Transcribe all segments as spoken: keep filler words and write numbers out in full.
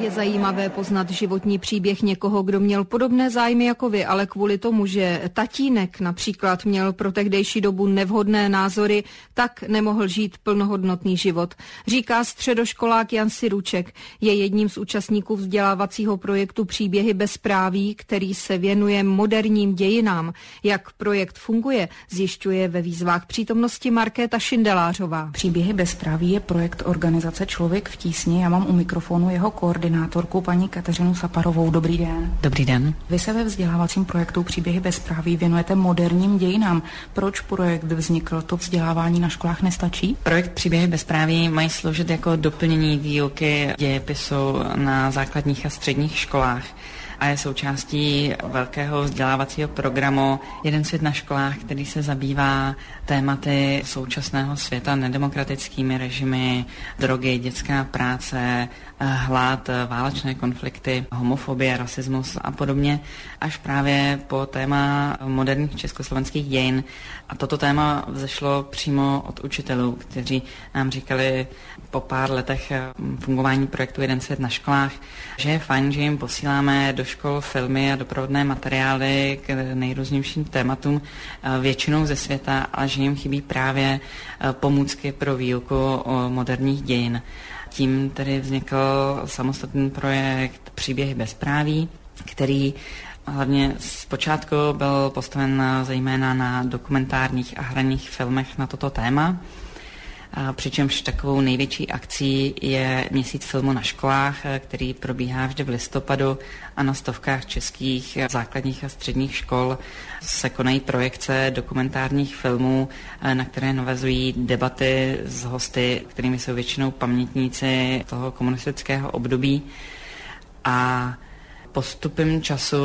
Je zajímavé poznat životní příběh někoho, kdo měl podobné zájmy jako vy, ale kvůli tomu, že tatínek například měl pro tehdejší dobu nevhodné názory, tak nemohl žít plnohodnotný život. Říká středoškolák Jan Siruček. Je jedním z účastníků vzdělávacího projektu Příběhy bezpráví, který se věnuje moderním dějinám. Jak projekt funguje, zjišťuje ve výzvách přítomnosti Markéta Šindelářová. Příběhy bezpráví je projekt organizace Člověk v tísni. Já mám u mikrofonu jeho koordinátorku paní Kateřinu Saparovou. Dobrý den. Dobrý den. Vy se ve vzdělávacím projektu Příběhy bezpráví věnujete moderním dějinám. Proč projekt vznikl? To vzdělávání na školách nestačí? Projekt Příběhy bezpráví mají sloužit jako doplnění výuky dějepisu na základních a středních školách a je součástí velkého vzdělávacího programu Jeden svět na školách, který se zabývá tématy současného světa, nedemokratickými režimy, drogy, dětská práce, hlad, válečné konflikty, homofobie, rasismus a podobně, až právě po téma moderních československých dějin. A toto téma vzešlo přímo od učitelů, kteří nám říkali po pár letech fungování projektu Jeden svět na školách, že je fajn, že jim posíláme do škol filmy a doprovodné materiály k nejrůznějším tématům, většinou ze světa, ale že jim chybí právě pomůcky pro výuku moderních dějin. Tím tedy vznikl samostatný projekt Příběhy bezpráví, který hlavně zpočátku byl postaven zejména na dokumentárních a hraných filmech na toto téma. Přičemž takovou největší akcí je Měsíc filmu na školách, který probíhá vždy v listopadu a na stovkách českých základních a středních škol se konají projekce dokumentárních filmů, na které navazují debaty s hosty, kterými jsou většinou pamětníci toho komunistického období. A postupem času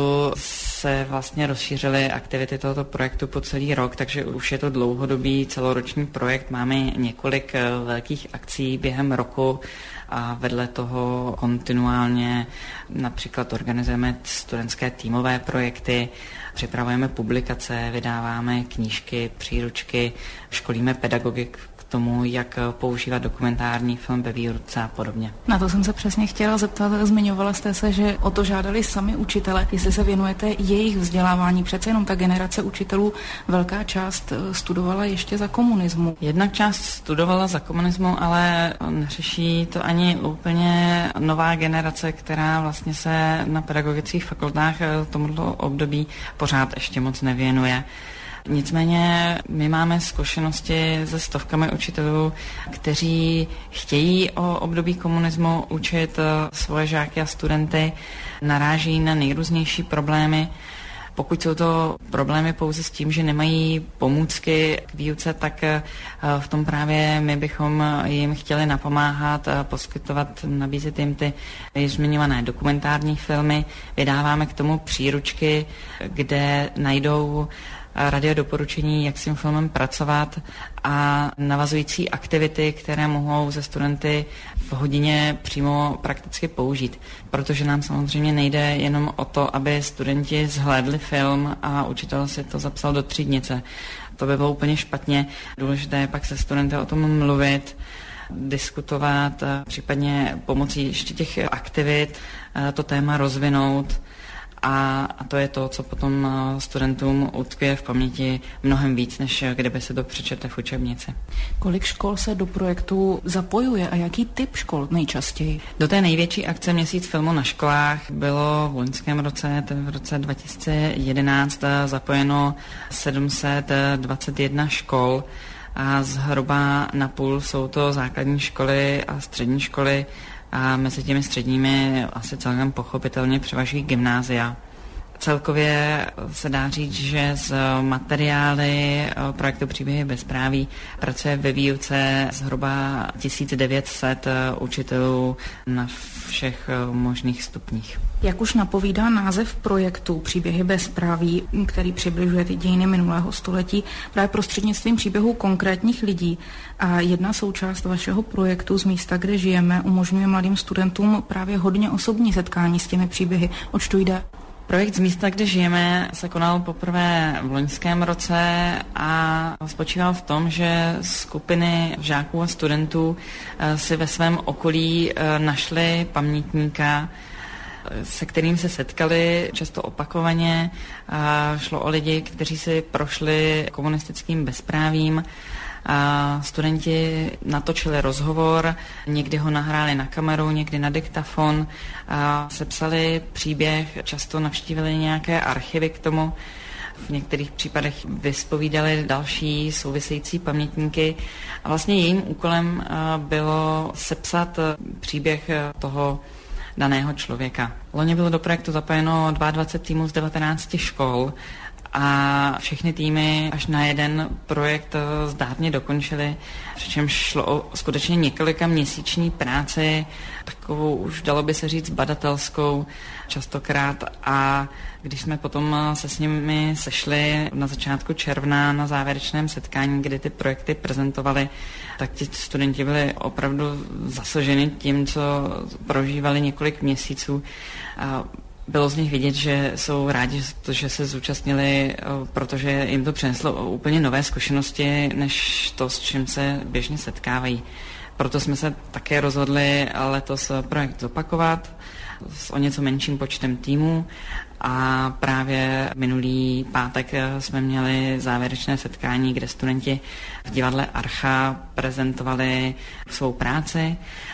se vlastně rozšířily aktivity tohoto projektu po celý rok, takže už je to dlouhodobý celoroční projekt. Máme několik velkých akcí během roku a vedle toho kontinuálně například organizujeme studentské týmové projekty, připravujeme publikace, vydáváme knížky, příručky, školíme pedagogy k tomu, jak používat dokumentární film ve výuce a podobně. Na to jsem se přesně chtěla zeptat. Zmiňovala jste se, že o to žádali sami učitele, jestli se věnujete jejich vzdělávání. Přece jenom ta generace učitelů, velká část studovala ještě za komunismu. Jedna část studovala za komunismu, ale neřeší to ani úplně nová generace, která vlastně se na pedagogických fakultách tomuto období pořád ještě moc nevěnuje. Nicméně my máme zkušenosti se stovkami učitelů, kteří chtějí o období komunismu učit svoje žáky a studenty, naráží na nejrůznější problémy. Pokud jsou to problémy pouze s tím, že nemají pomůcky k výuce, tak v tom právě my bychom jim chtěli napomáhat, poskytovat, nabízet jim ty již zmiňované dokumentární filmy. Vydáváme k tomu příručky, kde najdou radio doporučení, jak s tím filmem pracovat a navazující aktivity, které mohou ze studenty v hodině přímo prakticky použít. Protože nám samozřejmě nejde jenom o to, aby studenti zhlédli film a učitel si to zapsal do třídnice. To by bylo úplně špatně. Důležité je pak se studenty o tom mluvit, diskutovat, případně pomocí ještě těch aktivit to téma rozvinout. A, a to je to, co potom studentům utkvěje v paměti mnohem víc, než kdyby se to přečetli v učebnici. Kolik škol se do projektu zapojuje a jaký typ škol nejčastěji? Do té největší akce Měsíc filmu na školách bylo v loňském roce, v roce dva tisíce jedenáct, zapojeno sedm set dvacet jedna škol a zhruba napůl jsou to základní školy a střední školy, a mezi těmi středními asi celkem pochopitelně převažují gymnázia. Celkově se dá říct, že z materiály projektu Příběhy bezpráví pracuje ve výuce zhruba tisíc devět set učitelů na všech možných stupních. Jak už napovídá název projektu Příběhy bezpráví, který přibližuje ty dějiny minulého století právě prostřednictvím příběhů konkrétních lidí. A jedna součást vašeho projektu z místa, kde žijeme, umožňuje mladým studentům právě hodně osobní setkání s těmi příběhy. Oč to jde? Projekt Z místa, kde žijeme, se konal poprvé v loňském roce a spočíval v tom, že skupiny žáků a studentů si ve svém okolí našli pamětníka, se kterým se setkali často opakovaně. Šlo o lidi, kteří si prošli komunistickým bezprávím. A studenti natočili rozhovor, někdy ho nahráli na kameru, někdy na diktafon, a sepsali příběh, často navštívili nějaké archivy k tomu, v některých případech vyspovídali další související pamětníky a vlastně jejím úkolem bylo sepsat příběh toho daného člověka. Loni bylo do projektu zapojeno dvacet dva týmů z devatenácti škol a všechny týmy až na jeden projekt zdárně dokončili, přičemž šlo o skutečně několika měsíční práci, takovou už dalo by se říct badatelskou častokrát, a když jsme potom se s nimi sešli na začátku června na závěrečném setkání, kdy ty projekty prezentovali, tak ti studenti byli opravdu zasaženi tím, co prožívali několik měsíců. A bylo z nich vidět, že jsou rádi, že se zúčastnili, protože jim to přineslo úplně nové zkušenosti, než to, s čím se běžně setkávají. Proto jsme se také rozhodli letos projekt zopakovat s o něco menším počtem týmů a právě minulý pátek jsme měli závěrečné setkání, kde studenti v divadle Archa prezentovali svou práci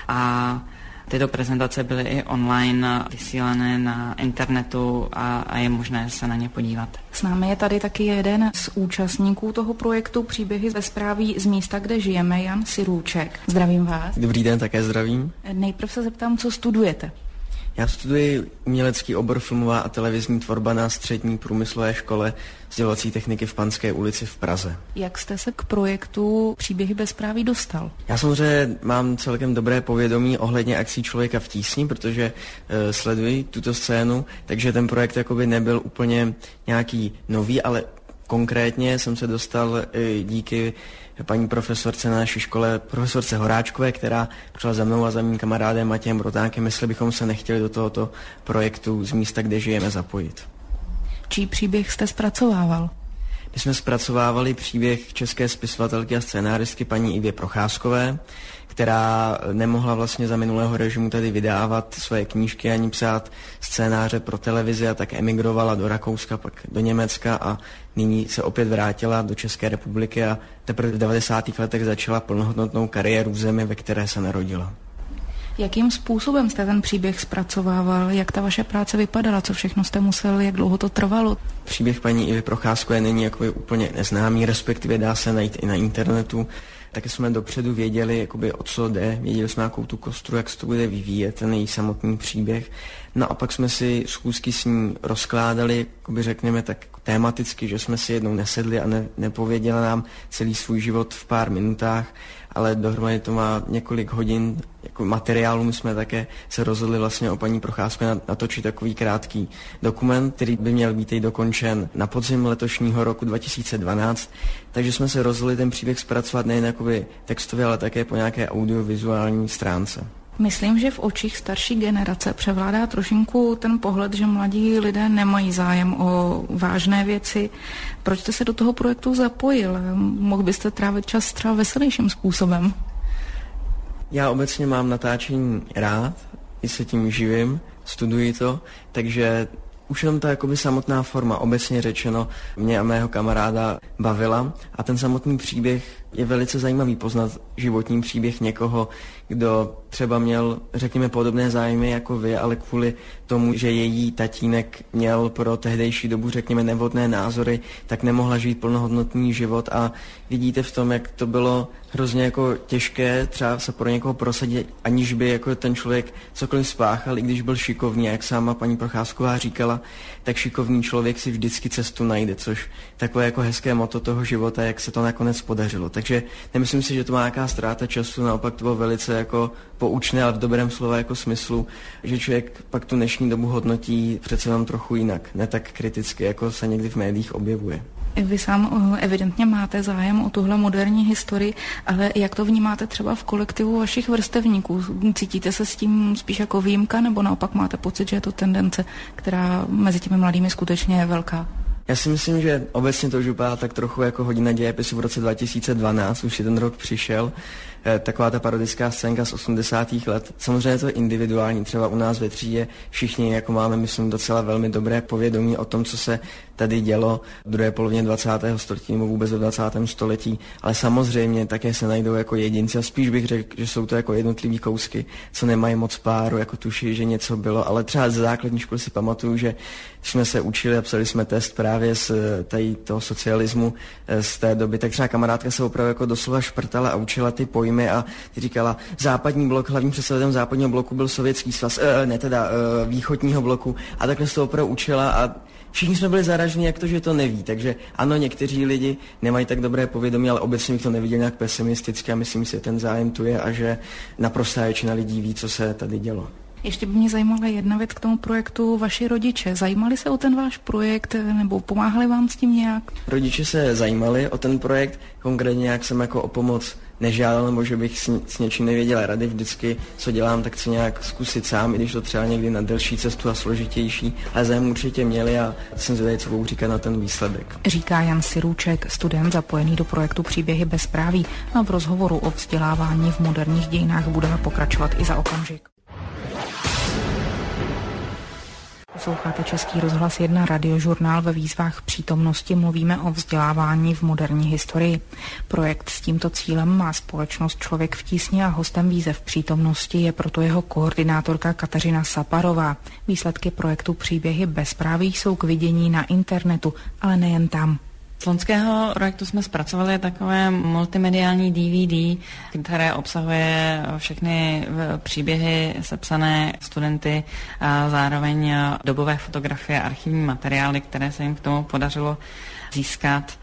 a tyto prezentace byly i online vysílané na internetu a, a je možné se na ně podívat. S námi je tady taky jeden z účastníků toho projektu Příběhy ve zprávy Z místa, kde žijeme, Jan Sirůček. Zdravím vás. Dobrý den, také zdravím. Nejprve se zeptám, co studujete. Já studuji umělecký obor filmová a televizní tvorba na střední průmyslové škole sdělovací techniky v Panské ulici v Praze. Jak jste se k projektu Příběhy bez zprávy dostal? Já samozřejmě mám celkem dobré povědomí ohledně akcí Člověka v tísni, protože e, sleduji tuto scénu, takže ten projekt jakoby nebyl úplně nějaký nový, ale konkrétně jsem se dostal e, díky paní profesorce na naší škole, profesorce Horáčkové, která přišla za mnou a za mým kamarádem Matějem Brotákem, jestli bychom se nechtěli do tohoto projektu Z místa, kde žijeme, zapojit. Čí příběh jste zpracovával? My jsme zpracovávali příběh české spisovatelky a scénáristky paní Ivy Procházkové, která nemohla vlastně za minulého režimu tady vydávat své knížky ani psát scénáře pro televizi, a tak emigrovala do Rakouska, pak do Německa a nyní se opět vrátila do České republiky a teprve v devadesátých letech začala plnohodnotnou kariéru v zemi, ve které se narodila. Jakým způsobem jste ten příběh zpracovával? Jak ta vaše práce vypadala? Co všechno jste musel? Jak dlouho to trvalo? Příběh paní Ivy Procházkové není jakoby úplně neznámý, respektive dá se najít i na internetu. Taky jsme dopředu věděli, jakoby, o co jde, věděli jsme jakou tu kostru, jak se to bude vyvíjet, ten její samotný příběh. No a pak jsme si schůzky s ní rozkládali, jakoby řekněme tak tematicky, že jsme si jednou nesedli a ne, nepověděla nám celý svůj život v pár minutách, ale dohromady to má několik hodin jako materiálu. My jsme také se rozhodli vlastně o paní Procházkové natočit takový krátký dokument, který by měl být i dokončen na podzim letošního roku dva tisíce dvanáct, takže jsme se rozhodli ten příběh zpracovat nejen jakoby textově, ale také po nějaké audiovizuální stránce. Myslím, že v očích starší generace převládá trošinku ten pohled, že mladí lidé nemají zájem o vážné věci. Proč jste se do toho projektu zapojil? Mohl byste trávit čas třeba veselějším způsobem? Já obecně mám natáčení rád, i se tím živím, studuji to, takže už jenom ta jakoby samotná forma, obecně řečeno, mě a mého kamaráda bavila a ten samotný příběh je velice zajímavý, poznat životní příběh někoho, kdo třeba měl, řekněme, podobné zájmy jako vy, ale kvůli tomu, že její tatínek měl pro tehdejší dobu, řekněme, nevhodné názory, tak nemohla žít plnohodnotný život a vidíte v tom, jak to bylo hrozně jako těžké třeba se pro někoho prosadit, aniž by jako ten člověk cokoliv spáchal, i když byl šikovný, a jak sama paní Procházková říkala, tak šikovný člověk si vždycky cestu najde, což takové jako hezké motto toho života, jak se to nakonec podařilo. Takže nemyslím si, že to má nějaká ztráta času, naopak to bylo velice jako poučné, ale v dobrém slova jako smyslu, že člověk pak tu dnešní dobu hodnotí přece jenom trochu jinak, ne tak kriticky, jako se někdy v médiích objevuje. Vy sám evidentně máte zájem o tuhle moderní historii, ale jak to vnímáte třeba v kolektivu vašich vrstevníků? Cítíte se s tím spíš jako výjimka, nebo naopak máte pocit, že je to tendence, která mezi těmi mladými skutečně je velká? Já si myslím, že obecně to už vypadá tak trochu jako hodina dějepisu v roce dva tisíce dvanáct, už si ten rok přišel. Taková ta parodická scénka z osmdesátých let. Samozřejmě to je individuální, třeba u nás ve třídě všichni jako máme, myslím, docela velmi dobré povědomí o tom, co se tady dělo v druhé polovině dvacátého století nebo vůbec ve dvacátém století, ale samozřejmě také se najdou jako jedinci a spíš bych řekl, že jsou to jako jednotlivý kousky, co nemají moc páru, jako tuší, že něco bylo, ale třeba ze základní školy si pamatuju, že jsme se učili a psali jsme test právě z tady toho socialismu z té doby, tak třeba kamarádka se opravdu jako doslova šprtala a učila ty pojmy a ty říkala, západní blok, hlavním představitelem západního bloku byl Sovětský svaz, e, ne teda e, východního bloku a takhle se to opravdu učila a všichni jsme byli zaraženi, jak to, že to neví, takže ano, někteří lidi nemají tak dobré povědomí, ale obecně bych to neviděl nějak pesimisticky a myslím si, že ten zájem tu je a že naprostá většina lidí ví, co se tady dělo. Ještě by mě zajímala jedna věc k tomu projektu. Vaši rodiče zajímali se o ten váš projekt nebo pomáhali vám s tím nějak? Rodiče se zajímali o ten projekt, konkrétně nějak jsem jako o pomoc nežádal, nebo že bych s, s něčím nevěděl rady. Vždycky, co dělám, tak chci nějak zkusit sám, i když to třeba někdy na delší cestu a složitější, ale zájem určitě měli a jsem zvědavý, co budou říkat na ten výsledek. Říká Jan Sirůček, student zapojený do projektu Příběhy bezpráví, a v rozhovoru o vzdělávání v moderních dějinách budeme pokračovat i za okamžik. Posloucháte Český rozhlas jedna, radiožurnál. Ve výzvách přítomnosti mluvíme o vzdělávání v moderní historii. Projekt s tímto cílem má společnost Člověk v tísni a hostem výzev přítomnosti je proto jeho koordinátorka Kateřina Saparová. Výsledky projektu Příběhy bezpráví jsou k vidění na internetu, ale nejen tam. Z loňského projektu jsme zpracovali takové multimediální D V D, které obsahuje všechny příběhy sepsané studenty a zároveň dobové fotografie, archivní materiály, které se jim k tomu podařilo získat.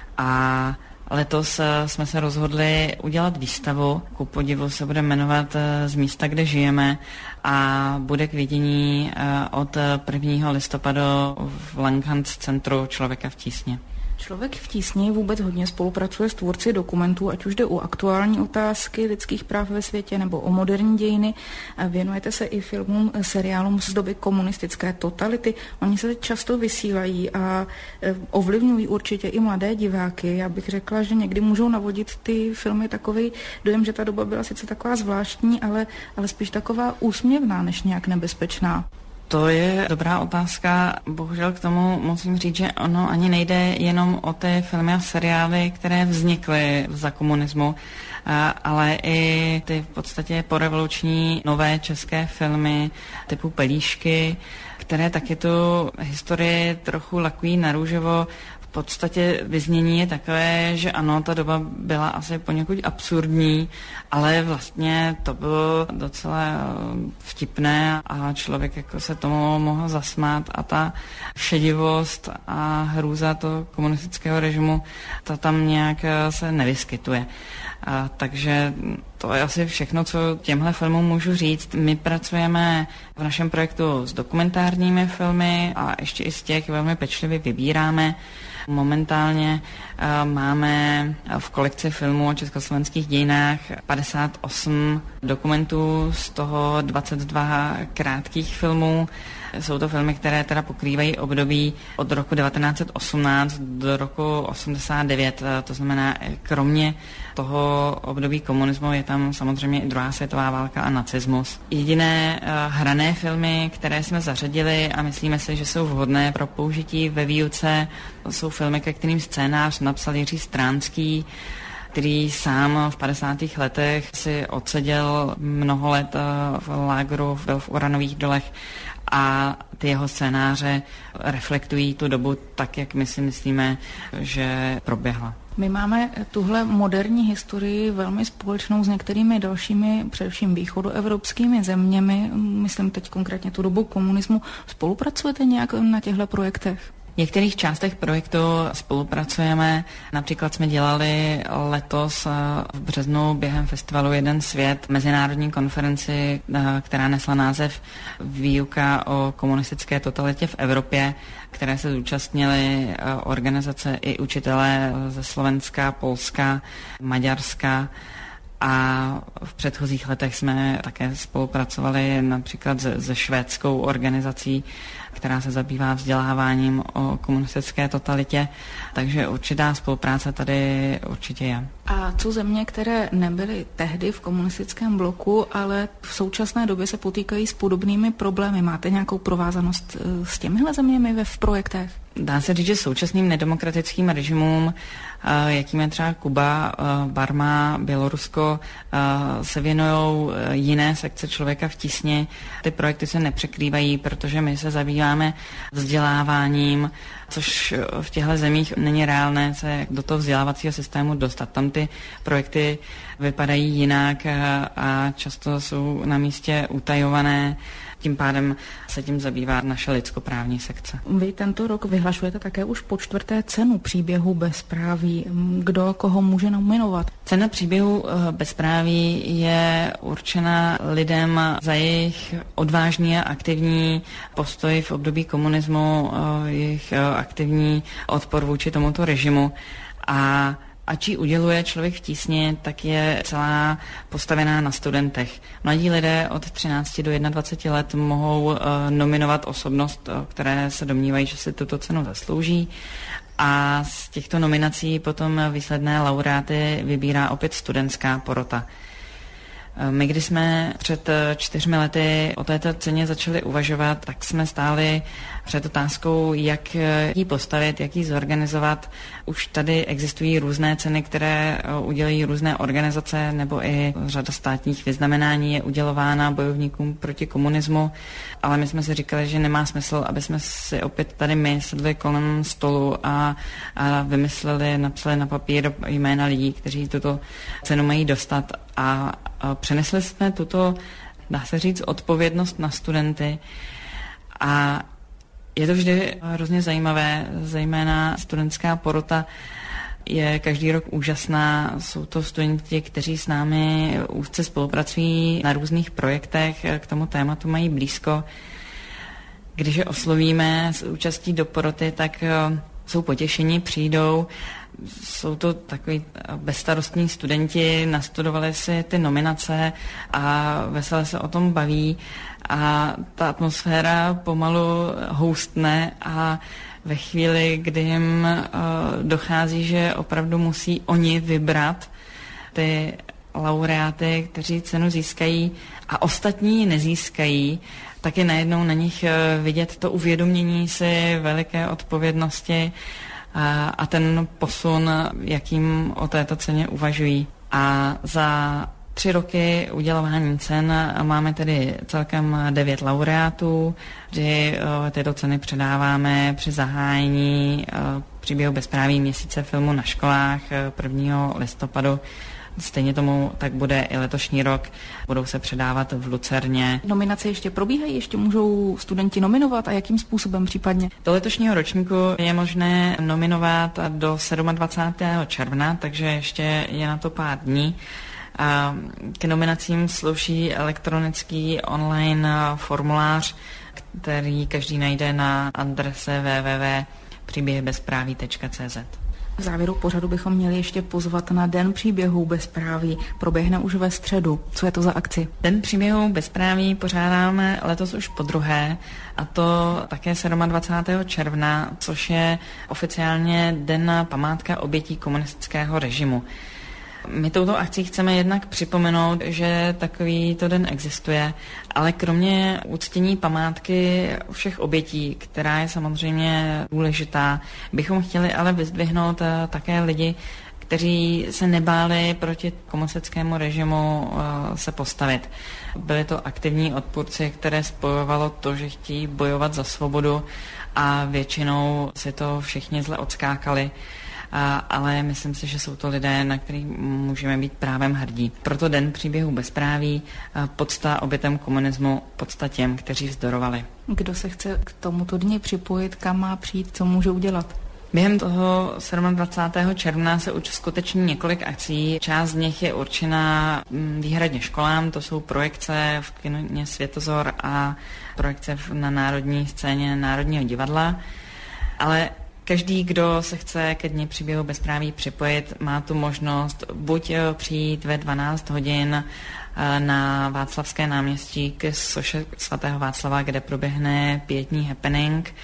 A letos jsme se rozhodli udělat výstavu. Ku podivu se bude jmenovat Z místa, kde žijeme a bude k vidění od prvního listopadu v Langhans centru Člověka v tísni. Člověk v tísni vůbec hodně spolupracuje s tvůrci dokumentů, ať už jde o aktuální otázky lidských práv ve světě nebo o moderní dějiny. Věnujete se i filmům, seriálům z doby komunistické totality. Oni se teď často vysílají a ovlivňují určitě i mladé diváky. Já bych řekla, že někdy můžou navodit ty filmy takový dojem, že ta doba byla sice taková zvláštní, ale, ale spíš taková úsměvná než nějak nebezpečná. To je dobrá otázka. Bohužel k tomu musím říct, že ono ani nejde jenom o ty filmy a seriály, které vznikly za komunismu, ale i ty v podstatě porevoluční nové české filmy typu Pelíšky, které taky tu historii trochu lakují na růžovo. V podstatě vyznění je takové, že ano, ta doba byla asi poněkud absurdní, ale vlastně to bylo docela vtipné a člověk jako se tomu mohl zasmát a ta šedivost a hrůza toho komunistického režimu, ta tam nějak se nevyskytuje. A takže to je asi všechno, co těmhle filmům můžu říct. My pracujeme v našem projektu s dokumentárními filmy a ještě i z těch velmi pečlivě vybíráme. Momentálně uh, máme v kolekci filmů o československých dějinách padesát osm dokumentů, z toho dvacet dva krátkých filmů. Jsou to filmy, které teda pokrývají období od roku devatenáct set osmnáct do roku osmdesát devět. To znamená, kromě toho období komunismu je tam samozřejmě i druhá světová válka a nacismus. Jediné uh, hrané filmy, které jsme zařadili a myslíme si, že jsou vhodné pro použití ve výuce, jsou filmy, ke kterým scénář napsal Jiří Stránský, který sám v padesátých letech si odseděl mnoho let v lágru, byl v uranových dolech a ty jeho scénáře reflektují tu dobu tak, jak my si myslíme, že proběhla. My máme tuhle moderní historii velmi společnou s některými dalšími, především východoevropskými zeměmi, myslím teď konkrétně tu dobu komunismu. Spolupracujete nějak na těchto projektech? V některých částech projektu spolupracujeme. Například jsme dělali letos v březnu během festivalu Jeden svět mezinárodní konferenci, která nesla název Výuka o komunistické totalitě v Evropě, které se zúčastnily organizace i učitelé ze Slovenska, Polska, Maďarska. A v předchozích letech jsme také spolupracovali například se, se švédskou organizací, která se zabývá vzděláváním o komunistické totalitě, takže určitá spolupráce tady určitě je. A co země, které nebyly tehdy v komunistickém bloku, ale v současné době se potýkají s podobnými problémy? Máte nějakou provázanost s těmihle zeměmi ve v projektech? Dá se říct, že současným nedemokratickým režimům, jakým je třeba Kuba, Barma, Bělorusko, se věnují jiné sekce Člověka v tísni. Ty projekty se nepřekrývají, protože my se zabýváme vzděláváním, což v těchto zemích není reálné se do toho vzdělávacího systému dostat. Tam ty projekty vypadají jinak a často jsou na místě utajované. Tím pádem se tím zabývá naše lidskoprávní sekce. Vy tento rok vyhlašujete také už po čtvrté cenu Příběhu bezpráví. Kdo koho může nominovat? Cena Příběhu bezpráví je určena lidem za jejich odvážný a aktivní postoj v období komunismu, jejich aktivní odpor vůči tomuto režimu. A Ač ji uděluje Člověk v tísni, tak je celá postavená na studentech. Mladí lidé od třinácti do dvaceti jedna let mohou uh, nominovat osobnost, uh, které se domnívají, že si tuto cenu zaslouží. A z těchto nominací potom výsledné laureáty vybírá opět studentská porota. My, když jsme před čtyřmi lety o této ceně začali uvažovat, tak jsme stáli před otázkou, jak ji postavit, jak ji zorganizovat. Už tady existují různé ceny, které udělují různé organizace, nebo i řada státních vyznamenání je udělována bojovníkům proti komunismu, ale my jsme si říkali, že nemá smysl, aby jsme si opět tady my sedli kolem stolu a, a vymysleli, napsali na papír jména lidí, kteří tuto cenu mají dostat, a, a přenesli jsme tuto, dá se říct, odpovědnost na studenty. A je to vždy hrozně zajímavé, zejména studentská porota je každý rok úžasná. Jsou to studenti, kteří s námi úzce spolupracují na různých projektech, k tomu tématu mají blízko. Když je oslovíme s účastí do poroty, tak jsou potěšení, přijdou. Jsou to takový bezstarostní studenti, nastudovali si ty nominace a veselé se o tom baví a ta atmosféra pomalu houstne a ve chvíli, kdy jim dochází, že opravdu musí oni vybrat ty laureáty, kteří cenu získají a ostatní ji nezískají, tak je najednou na nich vidět to uvědomění si veliké odpovědnosti a, a ten posun, jakým o této ceně uvažují. A za tři roky udělování cen máme tedy celkem devět laureátů, kdy tyto ceny předáváme při zahájení Příběhu bezpráví měsíce filmu na školách prvního listopadu. Stejně tomu tak bude i letošní rok. Budou se předávat v Lucerně. Nominace ještě probíhají? Ještě můžou studenti nominovat a jakým způsobem případně? Do letošního ročníku je možné nominovat do dvacátého sedmého června, takže ještě je na to pár dní. A k nominacím slouží elektronický online formulář, který každý najde na adrese w w w tečka příběh bezpráví tečka c z. V závěru pořadu bychom měli ještě pozvat na Den příběhů bezpráví. Proběhne už ve středu. Co je to za akci? Den příběhů bezpráví pořádáme letos už podruhé, a to také dvacátého sedmého června, což je oficiálně Den památka obětí komunistického režimu. My touto akcí chceme jednak připomenout, že takovýto den existuje, ale kromě uctění památky všech obětí, která je samozřejmě důležitá, bychom chtěli ale vyzdvihnout také lidi, kteří se nebáli proti komunistickému režimu se postavit. Byli to aktivní odpůrci, které spojovalo to, že chtějí bojovat za svobodu, a většinou si to všichni zle odskákali. a, ale myslím si, že jsou to lidé, na který můžeme být právem hrdí. Proto Den příběhů bezpráví, podsta obětem komunismu, podsta těm, kteří vzdorovali. Kdo se chce k tomuto dni připojit, kam má přijít, co může udělat? Během toho dvacátého sedmého června se uskuteční několik akcí. Část z nich je určená výhradně školám, to jsou projekce v kině Světozor a projekce na národní scéně Národního divadla. Ale každý, kdo se chce ke Dni příběhu bezpráví připojit, má tu možnost buď přijít ve dvanáct hodin na Václavské náměstí k soše svatého Václava, kde proběhne pietní happening,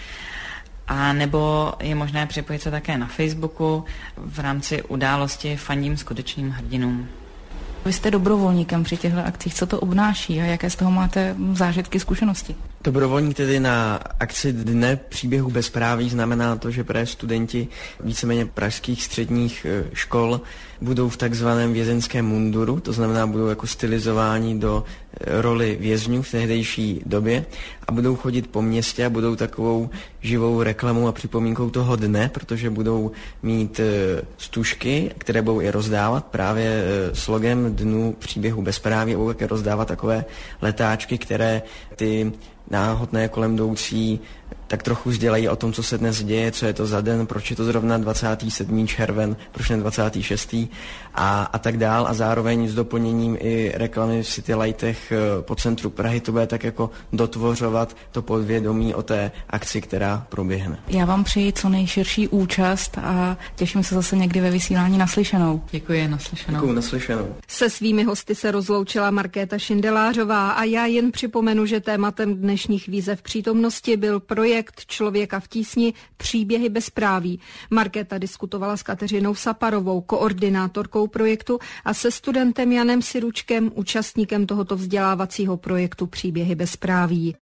a nebo je možné připojit se také na Facebooku v rámci události Fandím skutečným hrdinům. Vy jste dobrovolníkem při těchto akcích. Co to obnáší a jaké z toho máte zážitky, zkušenosti? Dobrovolník tedy na akci Dne příběhu bezpráví znamená to, že právě studenti víceméně pražských středních škol budou v takzvaném vězeňském munduru, to znamená budou jako stylizováni do roli vězňů v tehdejší době a budou chodit po městě a budou takovou živou reklamou a připomínkou toho dne, protože budou mít stužky, které budou i rozdávat právě s logem Dnu příběhu bezpráví a budou také rozdávat takové letáčky, které ty náhodné kolem jdoucí tak trochu sdělají o tom, co se dnes děje, co je to za den, proč je to zrovna dvacátého sedmého červen, proč ne dvacátého šestého a, a tak dál. A zároveň s doplněním i reklamy v City Lightech po centru Prahy to bude tak jako dotvořovat to podvědomí o té akci, která proběhne. Já vám přeji co nejširší účast a těším se zase někdy ve vysílání naslyšenou. Děkuji, naslyšenou. Děkuji, naslyšenou. Se svými hosty se rozloučila Markéta Šindelářová a já jen připomenu, že tématem dnešních výzev přítomnosti byl projekt Člověka v tísni příběhy bezpráví. Markéta diskutovala s Kateřinou Saparovou, koordinátorkou projektu, a se studentem Janem Siručkem, účastníkem tohoto vzdělávacího projektu Příběhy bezpráví.